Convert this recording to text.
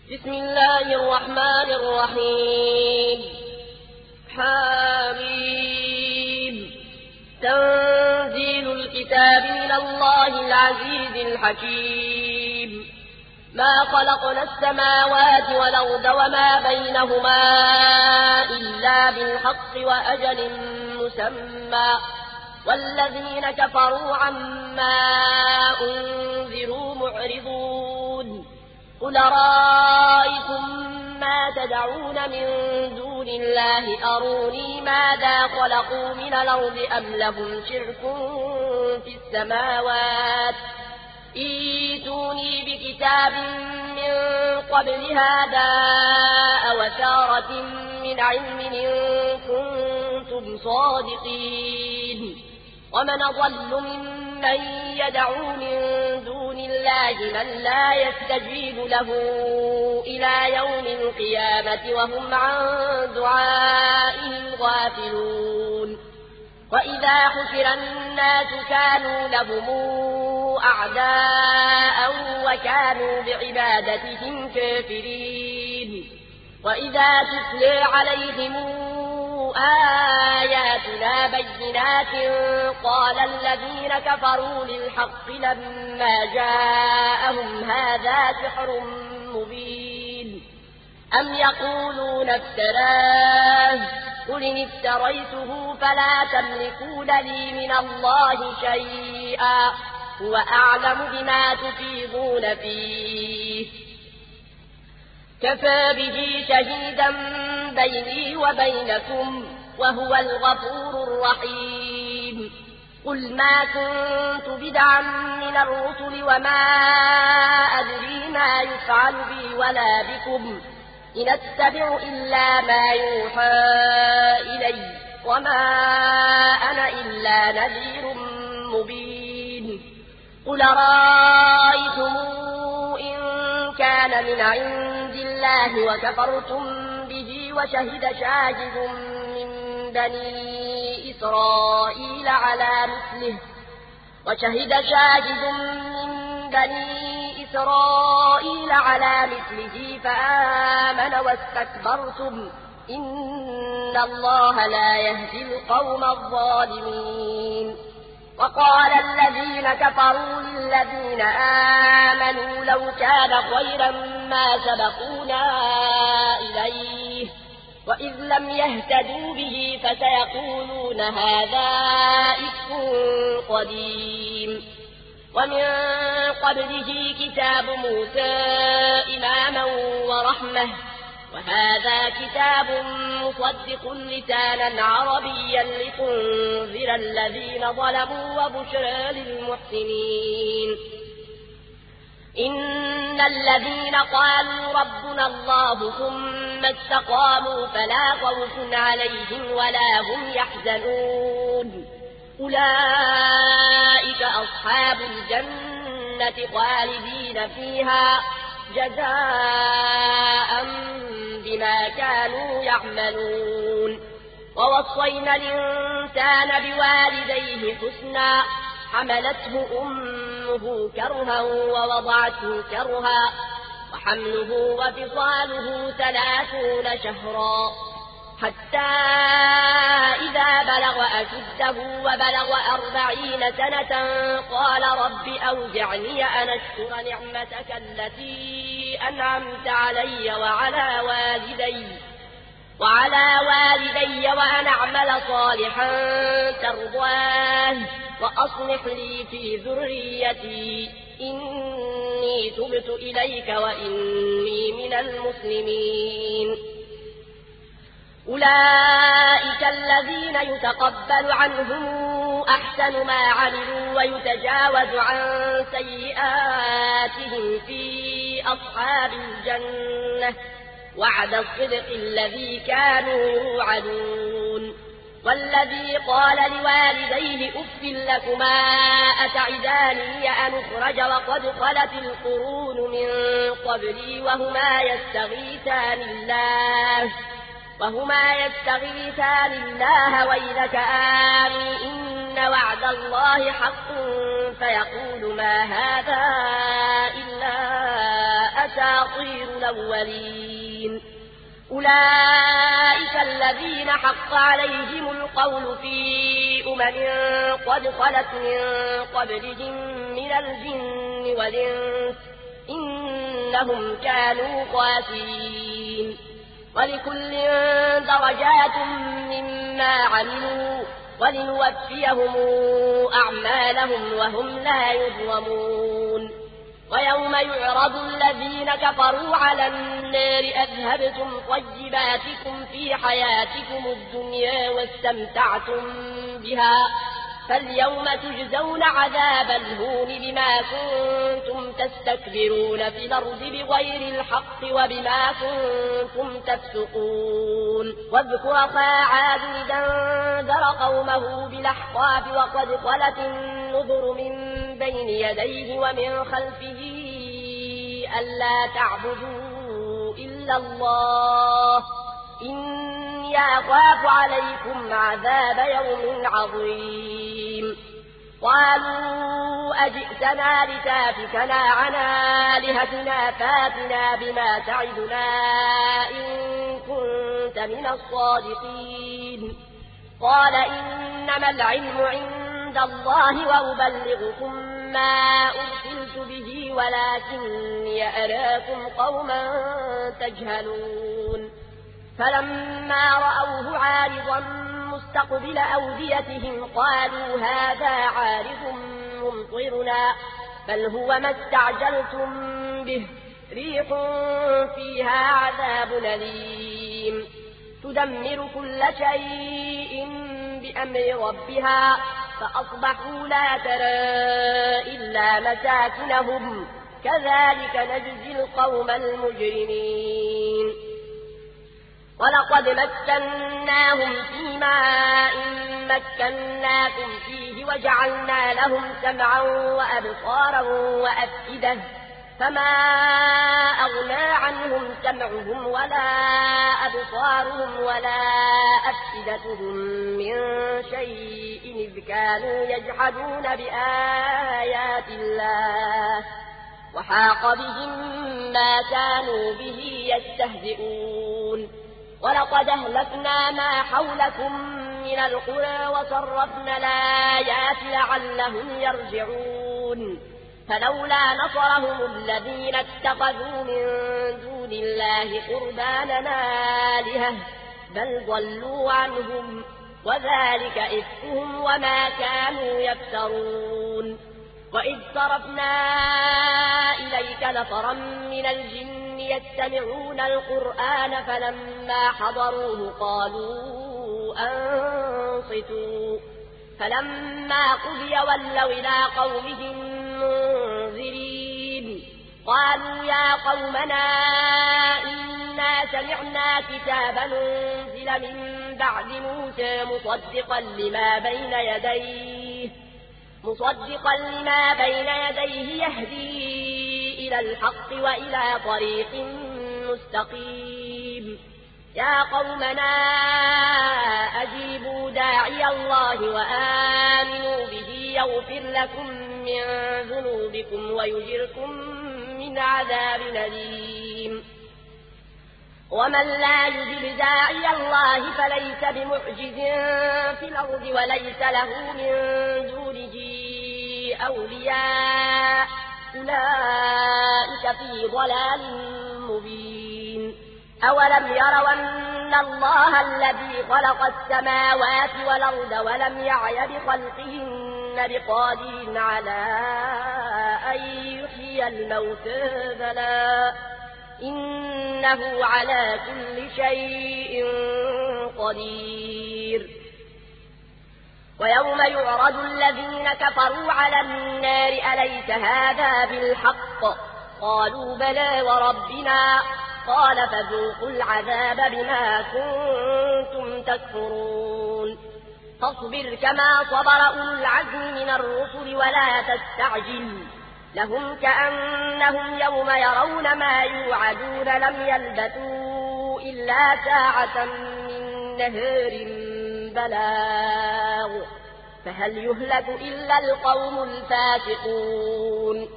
بسم الله الرحمن الرحيم. حميم. تنزيل الكتاب من الله العزيز الحكيم. ما خلقنا السماوات والأرض وما بينهما إلا بالحق وأجل مسمى، والذين كفروا عما أنذروا معرضون. قل رأيتم ما تدعون من دون الله أروني ماذا خلقوا من الأرض أم لهم شرك في السماوات، ائتوني بكتاب من قبل هذا أو أثارة من علم إن كنتم صادقين. ومن أضل ممن يدعو من دون الله من لا يستجيب له إلى يوم القيامة وهم عن دعائهم غافلون. وإذا حشر الناس كانوا لهم أعداء وكانوا بعبادتهم كافرين. وإذا تتلى عليهم آياتنا بينات قال الذين كفروا للحق لما جاءهم هذا سحر مبين. أم يقولون افتراه، قل إن افتريته فلا تملكون لي من الله شيئا، هو أعلم بما تفيضون فيه، كفى به شهيدا بيني وبينكم وهو الغفور الرحيم. قل ما كنت بدعا من الرسل وما أدري ما يفعل بي ولا بكم، إن أتبع إلا ما يوحى إلي وما أنا إلا نذير مبين. قل رأيتم إن كان من عند الله وكفرتم به وشهد شاهد من بني إسرائيل على مثله فآمن واستكبرتم إن الله لا يهدي القوم الظالمين. وقال الذين كفروا للذين آمنوا لو كان خيرا ما سبقونا إليه، وإذ لم يهتدوا به فسيقولون هذا إفك قديم. ومن قبله كتاب موسى إماما ورحمة، وهذا كتاب مصدق لسانا عربيا لتنذر الذين ظلموا وبشرى للمحسنين. إن الذين قالوا ربنا الله ثم استقاموا فلا خوف عليهم ولا هم يحزنون، أولئك أصحاب الجنة خالدين فيها جزاء بما كانوا يعملون. ووصينا الإنسان بوالديه حسنا، حملته أمه كرها ووضعته كرها، وحمله وفصاله 30 شهرا، حتى إذا بلغ أشده وبلغ 40 سنة قال رب أوزعني أن أشكر نعمتك التي أنعمت علي وعلى والدي وأن أعمل صالحا ترضاه وأصلح لي في ذريتي إني تبت إليك وإني من المسلمين. أولئك الذين يتقبل عنهم أحسن ما عملوا ويتجاوز عن سيئاتهم في أصحاب الجنة، وعد الصدق الذي كانوا يوعدون. والذي قال لوالديه أف لكما أتعداني أن أخرج وقد خلت القرون من قبلي وهما يستغيثان الله ويلك آمن إن وعد الله حق، فيقول ما هذا إلا أساطير أساطير الأولين أولئك الذين حق عليهم القول في قد خلت من قبلهم من الجن والإنس إنهم كانوا خاسرين ولكل درجات مما عملوا ولنوفيهم أعمالهم وهم لا يظلمون ويوم يعرض الذين كفروا على النار أذهبتم طيباتكم في حياتكم الدنيا واستمتعتم بها فاليوم تجزون عذاب الهون بما كنتم تستكبرون في الأرض بغير الحق وبما كنتم تفسقون واذكر أخا عاد إذ أنذر قومه بالأحقاف وقد خلت النذر من بين يديه ومن خلفه ألا تعبدوا إلا الله إني أخاف عليكم عذاب يوم عظيم قالوا أجئتنا لتافكنا عن آلهتنا فاتنا بما تعدنا إن كنت من الصادقين قال إنما العلم عند الله وأبلغكم ما أرسلت به ولكني أراكم قوما تجهلون فلما رأوه عارضا مستقبل أوديتهم قالوا هذا عارض ممطرنا بل هو ما استعجلتم به ريح فيها عذاب أليم تدمر كل شيء بأمر ربها فأصبحوا لا ترى إلا مساكنهم كذلك نجزي القوم المجرمين ولقد مكناهم في ماء مكناكم فيه وجعلنا لهم سمعا وأبصارا وأفئدة فما أغنى عنهم سمعهم ولا أبصارهم ولا أفئدتهم من شيء إذ كانوا يجحدون بآيات الله وحاق بهم ما كانوا به يستهزئون ولقد أهلكنا ما حولكم من القرى وصرفنا الآيات لعلهم يرجعون فلولا نصرهم الذين اتخذوا من دون الله قربانا آلهة بل ضلوا عنهم وذلك إفكهم وما كانوا يفترون وإذ صرفنا إليك نفرا من الجن يستمعون القرآن فلما حضروه قالوا أنصتوا فلما قضي ولوا إلى قومهم منذرين قالوا يا قومنا إنا سمعنا كتابا أنزل من بعد موسى مصدقا لما بين يديه يهدي إلى الحق وإلى طريق مستقيم يا قومنا أجيبوا داعي الله وآمنوا به يغفر لكم من ذنوبكم ويجركم من عذاب أليم ومن لا يجب داعي الله فليس بمعجز في الأرض وليس له من دونه أولياء أولئك في ضلال مبين أولم يروا أن الله الذي خلق السماوات والأرض ولم يعي بخلقهن بقادر على أن يحيي الموتى بلى إنه على كل شيء قدير ويوم يعرض الذين كفروا على النار أليس هذا بالحق قالوا بلى وربنا قال فذوقوا العذاب بما كنتم تكفرون فاصبر كما صبر أولو العزم من الرسل ولا تستعجل لهم كأنهم يوم يرون ما يوعدون لم يلبثوا إلا ساعة من نهار بلاغ فهل يهلك إلا القوم الفاسقون